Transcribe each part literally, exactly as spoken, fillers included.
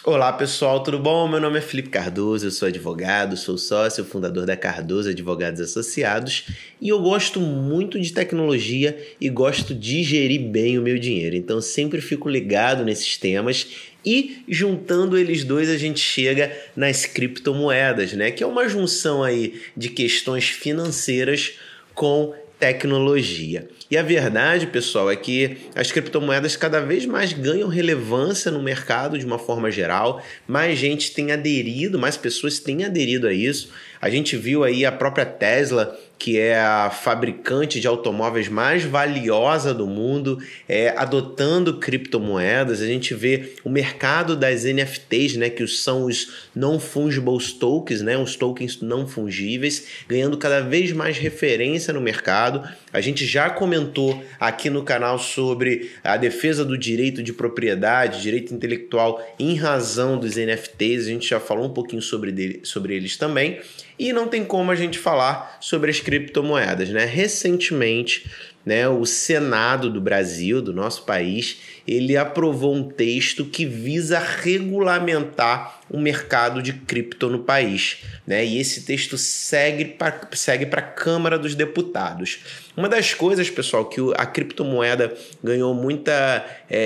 Olá pessoal, tudo bom? Meu nome é Felipe Cardoso, eu sou advogado, sou sócio, fundador da Cardoso Advogados Associados e eu gosto muito de tecnologia e gosto de gerir bem o meu dinheiro, então sempre fico ligado nesses temas e juntando eles dois a gente chega nas criptomoedas, né? Que é uma junção aí de questões financeiras com tecnologia. E a verdade, pessoal, é que as criptomoedas cada vez mais ganham relevância no mercado de uma forma geral, mais gente tem aderido, mais pessoas têm aderido a isso. A gente viu aí a própria Tesla, que é a fabricante de automóveis mais valiosa do mundo, é, adotando criptomoedas. A gente vê o mercado das N F Ts, né, que são os non-fungible tokens, né, os tokens não fungíveis, ganhando cada vez mais referência no mercado. A gente já comentou aqui no canal sobre a defesa do direito de propriedade, direito intelectual em razão dos N F Ts. A gente já falou um pouquinho sobre, dele, sobre eles também. E não tem como a gente falar sobre as criptomoedas, né? Recentemente, né, o Senado do Brasil, do nosso país, ele aprovou um texto que visa regulamentar o mercado de cripto no país, né? E esse texto segue para segue para a Câmara dos Deputados. Uma das coisas, pessoal, que a criptomoeda ganhou muita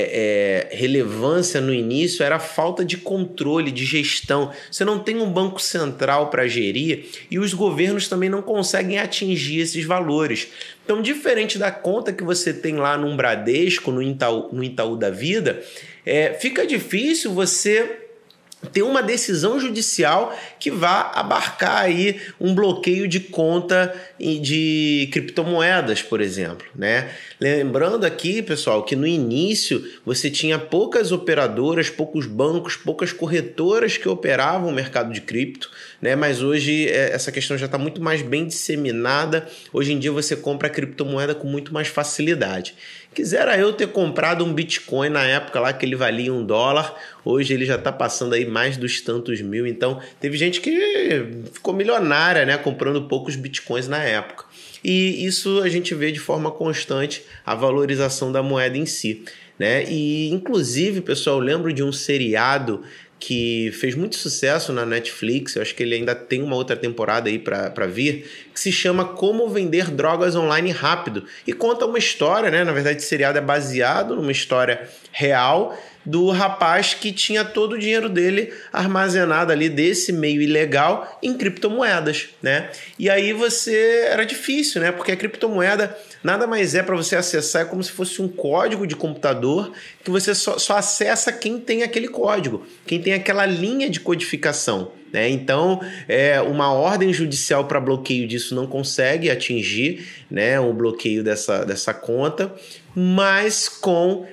é, é, relevância no início era a falta de controle, de gestão. Você não tem um banco central para gerir e os governos também não conseguem atingir esses valores. Então, diferente da conta que você tem lá no Bradesco, no Itaú, no Itaú da vida, é, fica difícil você ter uma decisão judicial que vá abarcar aí um bloqueio de conta de criptomoedas, por exemplo, né? Lembrando aqui, pessoal, que no início você tinha poucas operadoras, poucos bancos, poucas corretoras que operavam o mercado de cripto, né? Mas hoje essa questão já está muito mais bem disseminada. Hoje em dia você compra a criptomoeda com muito mais facilidade. Quisera eu ter comprado um Bitcoin na época lá que ele valia um dólar, hoje ele já está passando aí mais dos tantos mil, então teve gente que ficou milionária, né, comprando poucos Bitcoins na época. E isso a gente vê de forma constante a valorização da moeda em si, né? E inclusive, pessoal, eu lembro de um seriado que fez muito sucesso na Netflix, eu acho que ele ainda tem uma outra temporada aí para vir, que se chama Como Vender Drogas Online Rápido. E conta uma história, né? Na verdade, esse seriado é baseado numa história real do rapaz que tinha todo o dinheiro dele armazenado ali desse meio ilegal em criptomoedas, né? E aí você... era difícil, né? Porque a criptomoeda nada mais é para você acessar, é como se fosse um código de computador que você só, só acessa quem tem aquele código, quem tem aquela linha de codificação, né? Então, é, uma ordem judicial para bloqueio disso não consegue atingir, né, o bloqueio dessa, dessa conta, mas com,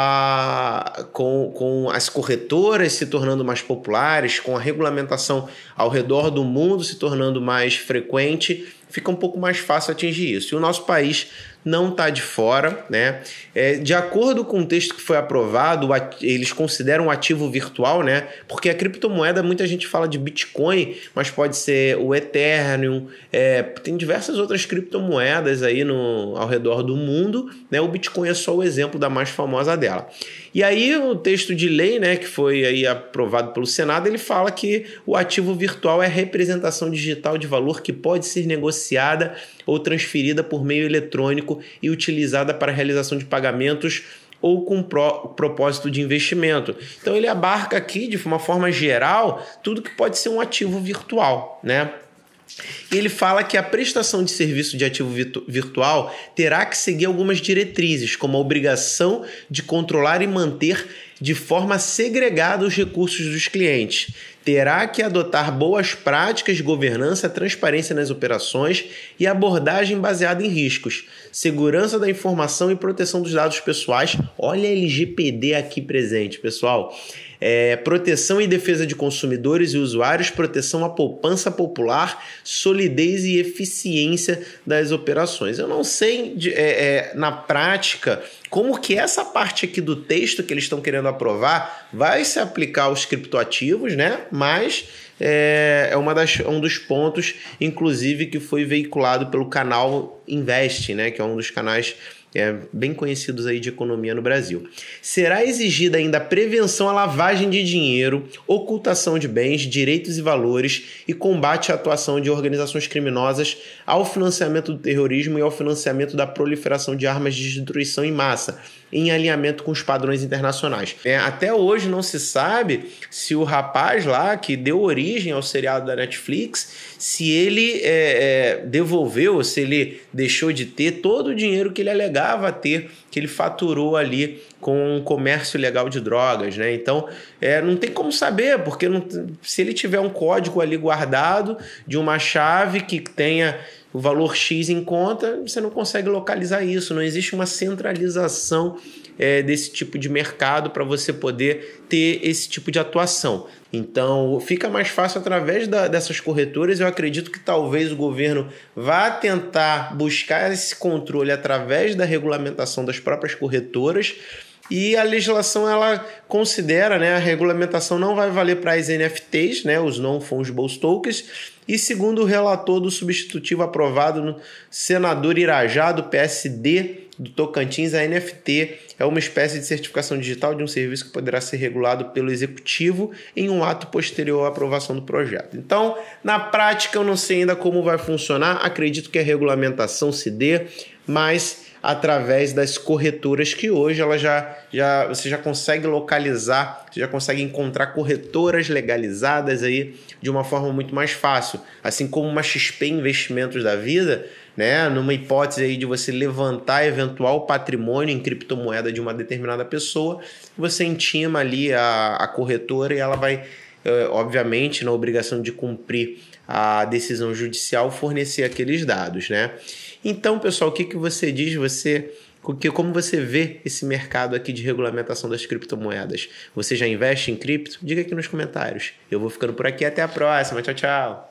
a, com, com as corretoras se tornando mais populares, com a regulamentação ao redor do mundo se tornando mais frequente, fica um pouco mais fácil atingir isso. E o nosso país não está de fora, né? É, de acordo com o texto que foi aprovado, eles consideram um ativo virtual, né? Porque a criptomoeda, muita gente fala de Bitcoin, mas pode ser o Ethereum, é, tem diversas outras criptomoedas aí no, ao redor do mundo, né? O Bitcoin é só o exemplo da mais famosa dela. E aí o texto de lei, né, que foi aí aprovado pelo Senado, ele fala que o ativo virtual é a representação digital de valor que pode ser negociada ou transferida por meio eletrônico e utilizada para a realização de pagamentos ou com pro, propósito de investimento. Então ele abarca aqui, de uma forma geral, tudo que pode ser um ativo virtual, né? E ele fala que a prestação de serviço de ativo virtu- virtual terá que seguir algumas diretrizes, como a obrigação de controlar e manter de forma segregada os recursos dos clientes. Terá que adotar boas práticas de governança, transparência nas operações e abordagem baseada em riscos, segurança da informação e proteção dos dados pessoais. Olha a L G P D aqui presente, pessoal. É, proteção e defesa de consumidores e usuários, proteção à poupança popular, solidez e eficiência das operações. Eu não sei de, é, é, na prática como que essa parte aqui do texto que eles estão querendo aprovar vai se aplicar aos criptoativos, né? Mas é, é uma das, um dos pontos, inclusive, que foi veiculado pelo canal Invest, né? Que é um dos canais é, bem conhecidos aí de economia no Brasil. Será exigida ainda a prevenção à lavagem de dinheiro, ocultação de bens, direitos e valores e combate à atuação de organizações criminosas, ao financiamento do terrorismo e ao financiamento da proliferação de armas de destruição em massa, em alinhamento com os padrões internacionais. É, até hoje não se sabe se o rapaz lá que deu origem ao seriado da Netflix, se ele é, é, devolveu, se ele deixou de ter todo o dinheiro que ele alegava ter, que ele faturou ali com o comércio ilegal de drogas, né? Então, é, não tem como saber, porque não, se ele tiver um código ali guardado de uma chave que tenha o valor X em conta, você não consegue localizar isso. Não existe uma centralização é, desse tipo de mercado para você poder ter esse tipo de atuação. Então, fica mais fácil através da, dessas corretoras. Eu acredito que talvez o governo vá tentar buscar esse controle através da regulamentação das próprias corretoras. E a legislação, ela considera, né, a regulamentação não vai valer para as N F Ts, né, os Non-Fungible Tokens. E segundo o relator do substitutivo aprovado no senador Irajá, do P S D do Tocantins, a N F T é uma espécie de certificação digital de um serviço que poderá ser regulado pelo executivo em um ato posterior à aprovação do projeto. Então, na prática, eu não sei ainda como vai funcionar. Acredito que a regulamentação se dê, mas através das corretoras, que hoje ela já, já, você já consegue localizar, você já consegue encontrar corretoras legalizadas aí de uma forma muito mais fácil. Assim como uma X P Investimentos da vida, né, numa hipótese aí de você levantar eventual patrimônio em criptomoeda de uma determinada pessoa, você intima ali a, a corretora e ela vai, obviamente, na obrigação de cumprir a decisão judicial, fornecer aqueles dados, né? Então, pessoal, o que, que você diz? Você, como você vê esse mercado aqui de regulamentação das criptomoedas? Você já investe em cripto? Diga aqui nos comentários. Eu vou ficando por aqui. Até a próxima. Tchau, tchau.